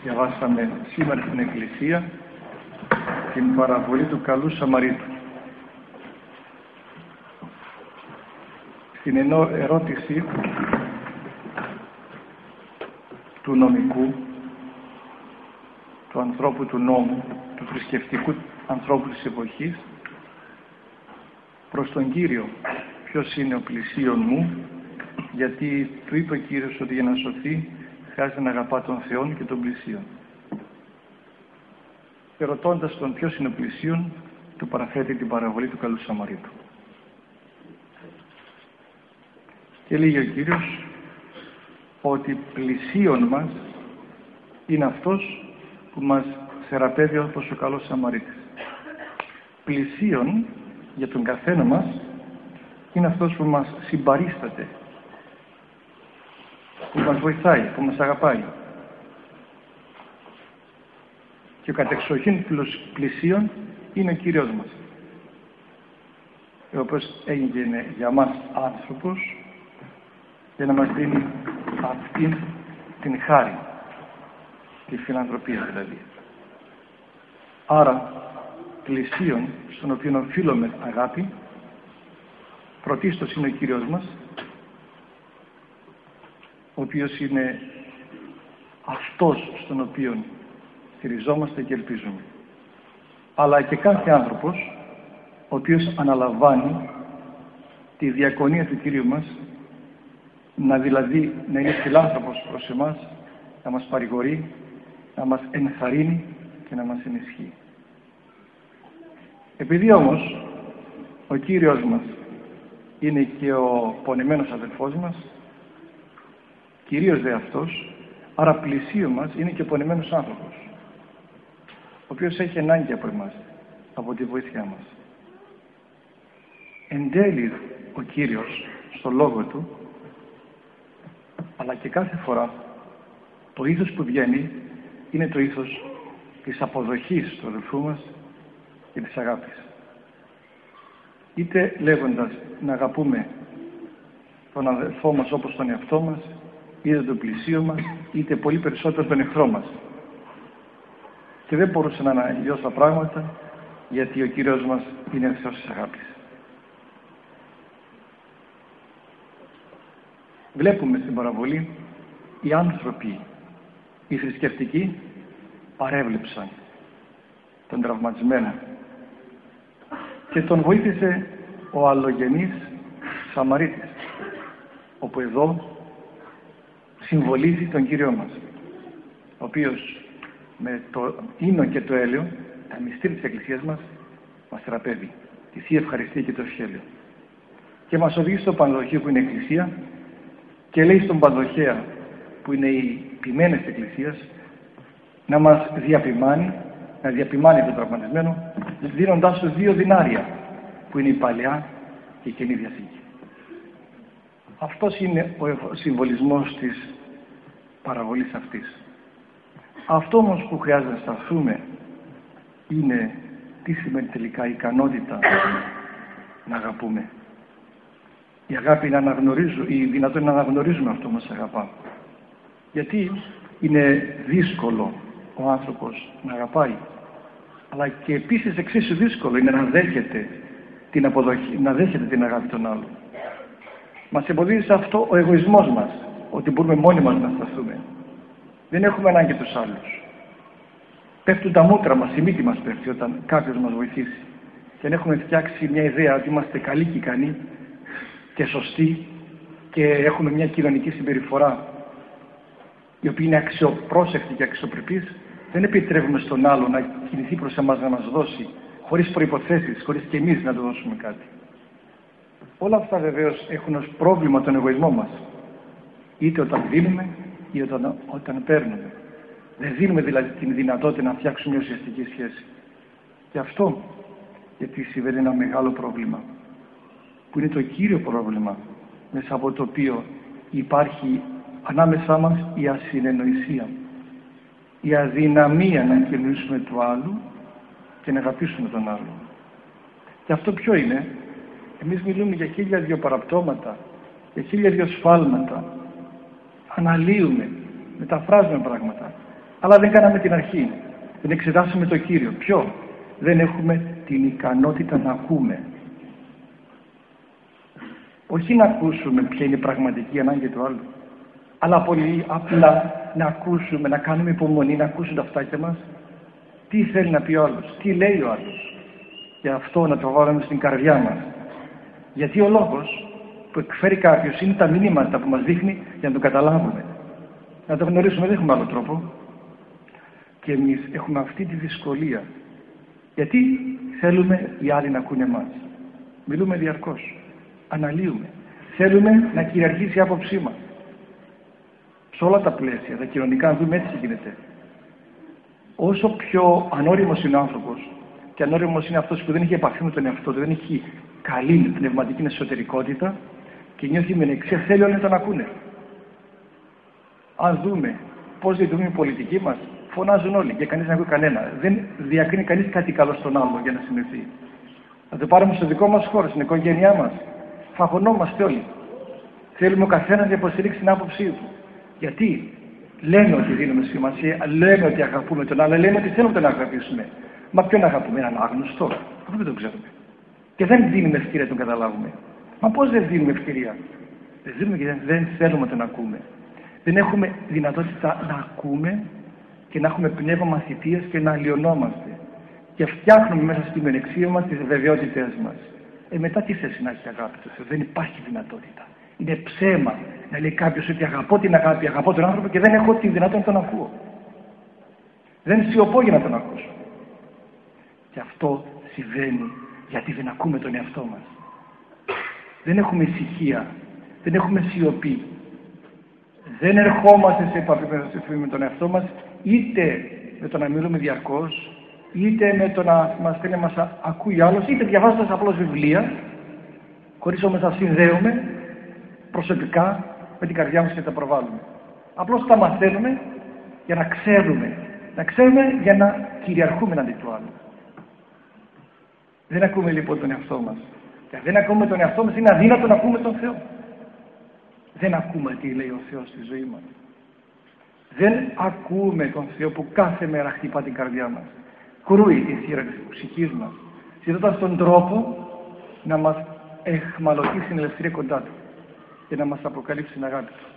Διαβάσαμε σήμερα στην Εκκλησία την παραβολή του καλού Σαμαρίτου. Στην ερώτηση του νομικού, του ανθρώπου του νόμου, του θρησκευτικού ανθρώπου της εποχής, προς τον Κύριο, ποιος είναι ο πλησίον μου, γιατί του είπε ο Κύριος ότι για να σωθεί χρειάζεται να αγαπά τον Θεό και τον πλησίον. Και ρωτώντας τον ποιος είναι ο πλησίον, του παραθέτει την παραβολή του καλού Σαμαρίτου. Και λέγει ο Κύριος ότι πλησίον μας είναι αυτός που μας θεραπεύει όπως ο καλός Σαμαρίτης. Πλησίον για τον καθένα μας είναι αυτός που μας συμπαρίσταται, που μας βοηθάει, που μας αγαπάει. Και ο κατεξοχήν πλησίον είναι ο Κύριος μας, ο οποίος έγινε για μας άνθρωπος για να μας δίνει αυτήν την χάρη, τη φιλανθρωπία δηλαδή. Άρα πλησίον, στον οποίο οφείλουμε αγάπη, πρωτίστως είναι ο Κύριος μας, ο οποίος είναι αυτός στον οποίο στηριζόμαστε και ελπίζουμε. Αλλά και κάθε άνθρωπος ο οποίος αναλαμβάνει τη διακονία του Κύριου μας, δηλαδή να είναι φιλάνθρωπος προς εμάς, να μας παρηγορεί, να μας ενθαρρύνει και να μας ενισχύει. Επειδή όμως ο Κύριος μας είναι και ο πονεμένος αδελφός μας, κυρίως δε αυτός, άρα πλησίον μας είναι και ο πονεμένος άνθρωπος, ο οποίος έχει ανάγκη από εμάς, από τη βοήθειά μας. Εν τέλει ο Κύριος στο λόγο του, αλλά και κάθε φορά το ήθος που βγαίνει είναι το ήθος της αποδοχής του αδελφού μας και της αγάπης. Είτε λέγοντας να αγαπούμε τον αδελφό μας όπως τον εαυτό μας, είτε τον πλησίο μας, είτε πολύ περισσότερο τον εχθρό μας. Και δεν μπορούσε να είναι αλλιώς τα πράγματα, γιατί ο Κύριος μας είναι ο Θεός της αγάπης. Βλέπουμε στην παραβολή οι άνθρωποι, οι θρησκευτικοί, παρέβλεψαν τον τραυματισμένο και τον βοήθησε ο αλλογενής Σαμαρίτης, όπου εδώ συμβολίζει τον Κύριο μας, ο οποίος με το ίνο και το έλαιο, τα μυστήρια της Εκκλησίας μας θεραπεύει, τη Θεία Ευχαριστία και το Ευχέλαιο, και μας οδηγεί στο πανδοχείο που είναι η Εκκλησία και λέει στον πανδοχέα που είναι οι ποιμένες της Εκκλησίας να μας διαπημάνει, να διαπημάνει τον τραυματισμένο, δίνοντάς του 2 δινάρια που είναι η Παλαιά και η Καινή Διαθήκη. Αυτός είναι ο συμβολισμός της παραβολής αυτής. Αυτό όμως που χρειάζεται να σταθούμε είναι τι σημαίνει τελικά η ικανότητα να αγαπούμε. Η αγάπη να αναγνωρίζουμε, η δυνατότητα να αναγνωρίζουμε αυτό που μας αγαπά. Γιατί είναι δύσκολο ο άνθρωπος να αγαπάει, αλλά και επίσης εξίσου δύσκολο είναι να δέχεται την αποδοχή, να δέχεται την αγάπη των άλλων. Μας εμποδίζει σε αυτό ο εγωισμός μας, ότι μπορούμε μόνοι μας να σταθούμε. Δεν έχουμε ανάγκη τους άλλους. Πέφτουν τα μούτρα μας, η μύτη μας πέφτει όταν κάποιος μας βοηθήσει. Και αν έχουμε φτιάξει μια ιδέα ότι είμαστε καλοί και ικανοί και σωστοί και έχουμε μια κοινωνική συμπεριφορά η οποία είναι αξιοπρόσεκτη και αξιοπρεπής, δεν επιτρέπουμε στον άλλο να κινηθεί προς εμάς να μας δώσει, χωρίς προϋποθέσεις, χωρίς και εμείς να του δώσουμε κάτι. Όλα αυτά βεβαίως έχουν ως πρόβλημα τον εγωισμό μας, είτε όταν δίνουμε ή όταν παίρνουμε. Δεν δίνουμε δηλαδή την δυνατότητα να φτιάξουμε μια ουσιαστική σχέση. Και αυτό γιατί συμβαίνει ένα μεγάλο πρόβλημα, που είναι το κύριο πρόβλημα μέσα από το οποίο υπάρχει ανάμεσά μας η ασυνεννοησία, η αδυναμία να κοινωνήσουμε του άλλου και να αγαπήσουμε τον άλλο. Και αυτό ποιο είναι? Εμείς μιλούμε για 1002 παραπτώματα, για 1002 σφάλματα, αναλύουμε, μεταφράζουμε πράγματα, Αλλά δεν κάναμε την αρχή. Δεν εξετάσαμε το Κύριο. Ποιο? Δεν έχουμε την ικανότητα να ακούμε. Όχι να ακούσουμε ποια είναι η πραγματική ανάγκη του άλλου, αλλά πολύ απλά να ακούσουμε, να κάνουμε υπομονή, να ακούσουν τα αυτάκια μας τι θέλει να πει ο άλλος, τι λέει ο άλλος. Και αυτό να το βάλουμε στην καρδιά μας. Γιατί ο λόγος που εκφέρει κάποιος είναι τα μηνύματα που μας δείχνει για να το καταλάβουμε. Να το γνωρίσουμε, δεν έχουμε άλλο τρόπο. Και εμείς έχουμε αυτή τη δυσκολία. Γιατί θέλουμε οι άλλοι να ακούνε εμάς. Μιλούμε διαρκώς. Αναλύουμε. Θέλουμε να κυριαρχήσει η άποψή μας. Σε όλα τα πλαίσια, τα κοινωνικά, αν δούμε, έτσι γίνεται. Όσο πιο ανώριμος είναι ο άνθρωπος, και ανώριμος είναι αυτός που δεν έχει επαφή με τον εαυτό του, δεν έχει καλή πνευματική εσωτερικότητα και νιώθει με εξαία, θέλει όλοι να τον ακούνε. Αν δούμε πώς λειτουργούν οι πολιτικοί μας, φωνάζουν όλοι και κανείς δεν ακούει κανένα. Δεν διακρίνει κανείς κάτι καλό στον άλλο για να συνοηθεί. Θα το πάρουμε στο δικό μας χώρο, στην οικογένειά μας. Φαγωνόμαστε όλοι. Θέλουμε ο καθένας να υποστηρίξει την άποψή του. Γιατί λέμε ότι δίνουμε σημασία, λέμε ότι αγαπούμε τον άλλο, λέμε ότι θέλουμε τον αγαπήσουμε. Μα ποιον αγαπούμε, έναν άγνωστο? Αυτό δεν το ξέρουμε. Και δεν δίνουμε ευκαιρία να τον καταλάβουμε. Μα πώς δεν δίνουμε ευκαιρία? Δεν δίνουμε γιατί δεν θέλουμε να τον ακούμε. Δεν έχουμε δυνατότητα να ακούμε και να έχουμε πνεύμα μαθητείας και να αλλοιωνόμαστε. Και φτιάχνουμε μέσα στη μενεξία μας τις βεβαιότητες μας. Μετά τι θέση να έχει αγάπη του Θεού? Δεν υπάρχει δυνατότητα. Είναι ψέμα να λέει κάποιος ότι αγαπώ την αγάπη, αγαπώ τον άνθρωπο και δεν έχω τη δυνατότητα να τον ακούω. Δεν σιωπώ για να τον ακούσω. Και αυτό συμβαίνει γιατί δεν ακούμε τον εαυτό μας. Δεν έχουμε ησυχία, δεν έχουμε σιωπή. Δεν ερχόμαστε σε επαφή με τον εαυτό μας, είτε με το να μιλούμε διαρκώς, είτε με το να μας θέλει να μας ακούει άλλος, είτε διαβάζοντας απλώς βιβλία, χωρίς όμως να συνδέουμε προσωπικά με την καρδιά μας και τα προβάλλουμε. Απλώς τα μαθαίνουμε για να ξέρουμε. Να ξέρουμε για να κυριαρχούμε εναντί του άλλου. Δεν ακούμε λοιπόν τον εαυτό μας. Και αν δεν ακούμε τον εαυτό μας, είναι αδύνατο να ακούμε τον Θεό. Δεν ακούμε τι λέει ο Θεός στη ζωή μας. Δεν ακούμε τον Θεό που κάθε μέρα χτυπά την καρδιά μας. Κρούει τη θύρα της ψυχής μας, ζητώντας τον τρόπο να μας εχμαλωτήσει στην ελευθερία κοντά του και να μας αποκαλύψει την αγάπη του.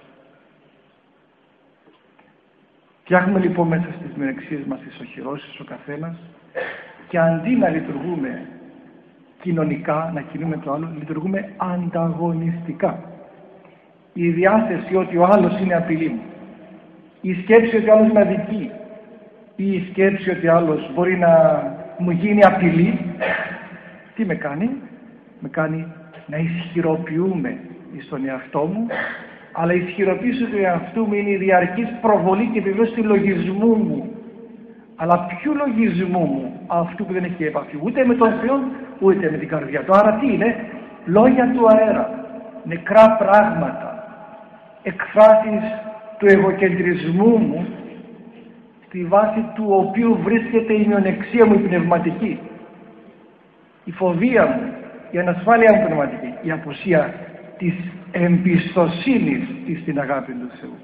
Φτιάχνουμε λοιπόν μέσα στις μενεξίες μας τις οχυρώσεις ο καθένας και αντί να λειτουργούμε κοινωνικά, να κινούμε το άλλο, λειτουργούμε ανταγωνιστικά. Η διάθεση ότι ο άλλος είναι απειλή μου, η σκέψη ότι ο άλλος με αδικεί, ή η σκέψη ότι ο άλλος μπορεί να μου γίνει απειλή, τι με κάνει? Με κάνει να ισχυροποιούμε στον εαυτό μου, αλλά η ισχυροποίηση του εαυτού μου είναι η διαρκής προβολή και επιβεβαίωση του λογισμού μου. Αλλά ποιου λογισμού μου? Αυτού που δεν έχει επαφή ούτε με τον Θεό ούτε με την καρδιά του. Άρα τι είναι? Λόγια του αέρα, νεκρά πράγματα, εκφράσεις του εγωκεντρισμού μου, στη βάση του οποίου βρίσκεται η μειονεξία μου η πνευματική, η φοβία μου, η ανασφάλεια μου πνευματική, η απουσία της εμπιστοσύνης στην αγάπη του Θεού.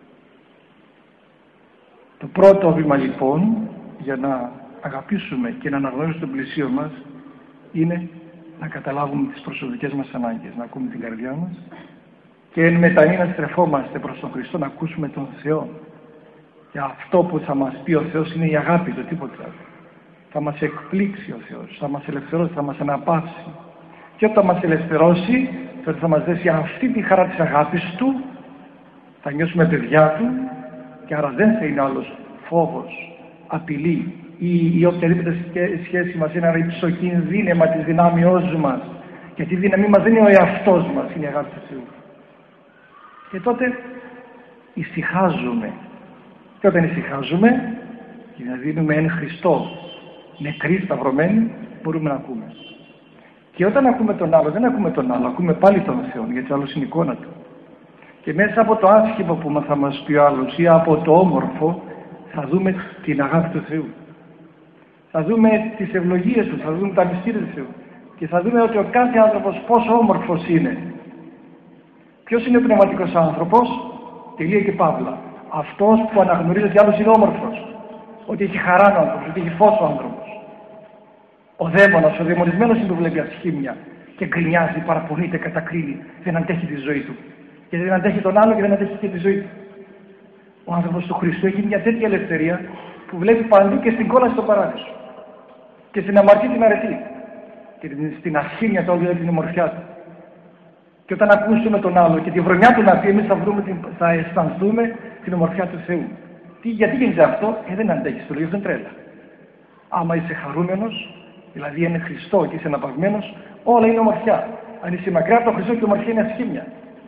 Το πρώτο βήμα λοιπόν για να αγαπήσουμε και να αναγνωρίσουμε τον πλησίο μας είναι να καταλάβουμε τις προσωπικές μας ανάγκες, να ακούμε την καρδιά μας και εν μετανή να στρεφόμαστε προς τον Χριστό, να ακούσουμε τον Θεό. Και αυτό που θα μας πει ο Θεός είναι η αγάπη του, τίποτα άλλο. Θα μας εκπλήξει ο Θεός, θα μας ελευθερώσει, θα μας αναπαύσει. Και όταν μας ελευθερώσει, τότε θα μας δέσει αυτή τη χαρά της αγάπης του, θα νιώσουμε παιδιά του και άρα δεν θα είναι άλλος φόβος, απειλή ή οποιαδήποτε σχέση μας είναι ένα υψοκινδύνευμα της δυνάμεώς μας. Γιατί η δύναμή μας δεν είναι ο εαυτός μας, είναι η αγάπη του Θεού. Και τότε ησυχάζουμε. Και όταν ησυχάζουμε και να δίνουμε εν Χριστώ νεκροί σταυρωμένοι, μπορούμε να ακούμε. Και όταν ακούμε τον άλλο, δεν ακούμε τον άλλο, ακούμε πάλι τον Θεό, γιατί ο άλλος είναι η εικόνα του. Και μέσα από το άσχημο που θα μας πει ο άλλος ή από το όμορφο, θα δούμε την αγάπη του Θεού. Θα δούμε τις ευλογίες του, θα δούμε τα μυστήρια του Θεού. Και θα δούμε ότι ο κάθε άνθρωπος πόσο όμορφος είναι. Ποιος είναι ο πνευματικός άνθρωπος? Τελεία και παύλα. Αυτός που αναγνωρίζει ότι άλλος είναι όμορφος, ότι έχει χαρά ο άνθρωπος, ότι έχει φως ο άνθρωπος. Ο δαίμονας, ο δαιμονισμένος είναι που βλέπει ασχήμια και γκρινιάζει, παραπονείται, κατακρίνει, δεν αντέχει τη ζωή του. Και δεν αντέχει τον άλλο και δεν αντέχει και τη ζωή του. Ο άνθρωπος του Χριστού έχει μια τέτοια ελευθερία που βλέπει παντού και στην κόλαση στον παράδεισο. Και στην αμαρτία την αρετή. Και στην ασχήμια του όλη την ομορφιά του. Και όταν ακούσουμε τον άλλο και τη βρονιά του να πει, εμείς θα αισθανθούμε την ομορφιά του Θεού. Γιατί γίνεται αυτό? Δεν αντέχεις το λόγιο, αυτό είναι τρέλα. Άμα είσαι χαρούμενος, δηλαδή είναι Χριστό και είσαι αναπαυμένος, όλα είναι ομορφιά. Αν είσαι μακριά από τον Χριστό και η ομορφιά είναι ασχήμια.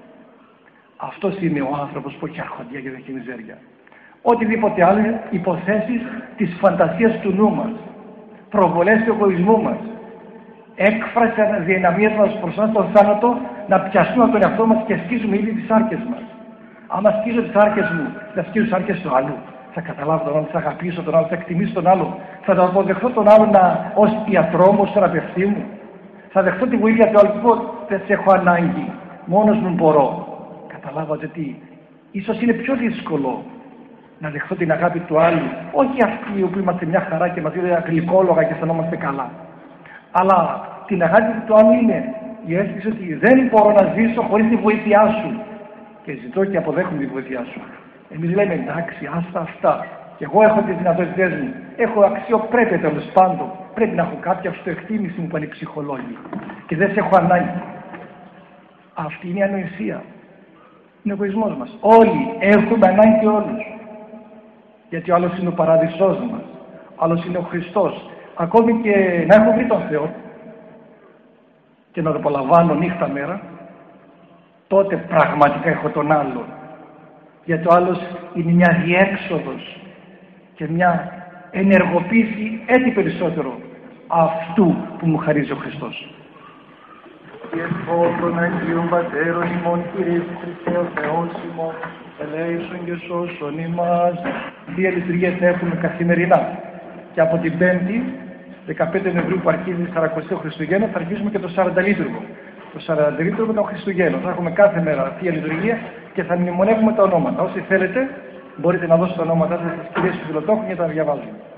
Αυτός είναι ο άνθρωπος που έχει αρχοντία και δεν έχει μιζέρια. Οτιδήποτε άλλο είναι υποθέσεις της φαντασίας του νου μας, προβολές του εγωισμού μας, έκφραση αδυναμίας μας μπροστά στον θάνατο, να πιαστούμε από τον εαυτό μας και ασκήσουμε ήδη τις άρκες μας. Άμα ασκήσω τις άρκες μου, θα ασκήσω τις άρκες του άλλου. Θα καταλάβω τον άλλο, θα αγαπήσω τον άλλο, θα εκτιμήσω τον άλλο, θα τον αποδεχθώ τον άλλο ως ιατρό μου, ως θεραπευτή μου. Θα δεχθώ τη βοήθεια του άλλου, δεν σε έχω ανάγκη, μόνος μου μπορώ. Καταλάβατε τι? Ίσως είναι πιο δύσκολο να δεχθώ την αγάπη του άλλου, όχι αυτοί που είμαστε μια χαρά και μας δίνουν γλυκόλογα και αισθανόμαστε καλά. Αλλά την αγάπη του άλλου είναι η αίσθηση ότι δεν μπορώ να ζήσω χωρίς τη βοήθειά σου. Και ζητώ και αποδέχομαι τη βοήθειά σου. Εμείς λέμε εντάξει, άστα αυτά. Και εγώ έχω τις δυνατότητές μου. Έχω αξιοπρέπεια τέλος πάντων. Πρέπει να έχω κάποια αυτοεκτίμηση μου, πάνε οι ψυχολόγοι. Και δεν σε έχω ανάγκη. Αυτή είναι η ανοησία. Είναι ο εγωισμός μας. Όλοι έχουμε ανάγκη όλους. Γιατί ο άλλος είναι ο παράδεισός μας. Ο άλλος είναι ο Χριστός. Ακόμη και να έχω βρει τον Θεό και να το απολαμβάνω νύχτα μέρα, τότε πραγματικά έχω τον άλλο. Γιατί ο άλλος είναι μια διέξοδος και μια ενεργοποίηση έτσι περισσότερο αυτού που μου χαρίζει ο Χριστός. Και των Αγίων Πατέρων ημών Κύριε Χριστέ ο Θεός ημών, ελέησον και σώσον ημάς. Δύο λειτουργίες έχουμε καθημερινά. Και από την 5η, 15 Νοεμβρίου που αρχίζει 40 Χριστουγέννων, θα αρχίσουμε και το 40 λίτουργο. Το 40 λίτουργο των Χριστουγέννων. Θα έχουμε κάθε μέρα Θεία Λειτουργία και θα μνημονεύουμε τα ονόματα. Όσοι θέλετε, μπορείτε να δώσετε τα ονόματά σας στις κυρίες του Φιλοτόχου και τα διαβάζουμε.